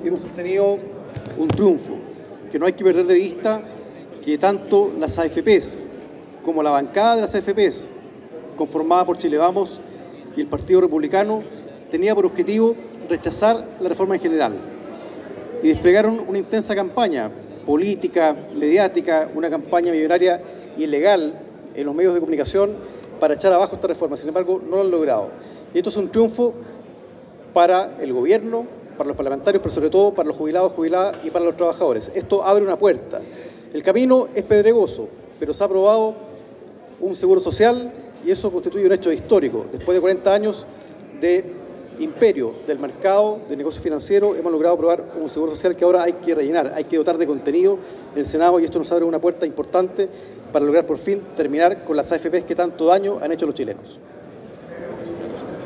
hemos obtenido un triunfo, que no hay que perder de vista que tanto las AFPs como la bancada de las AFPs, conformada por Chile Vamos y el Partido Republicano, tenía por objetivo rechazar la reforma en general y desplegaron una intensa campaña política, mediática, una campaña millonaria y ilegal en los medios de comunicación para echar abajo esta reforma. Sin embargo, no lo han logrado. Y esto es un triunfo para el gobierno, para los parlamentarios, pero sobre todo para los jubilados, jubiladas y para los trabajadores. Esto abre una puerta. El camino es pedregoso, pero se ha aprobado un seguro social y eso constituye un hecho histórico. Después de 40 años de imperio del mercado, de negocio financiero, hemos logrado aprobar un seguro social que ahora hay que rellenar, hay que dotar de contenido en el Senado y esto nos abre una puerta importante para lograr por fin terminar con las AFPs que tanto daño han hecho a los chilenos.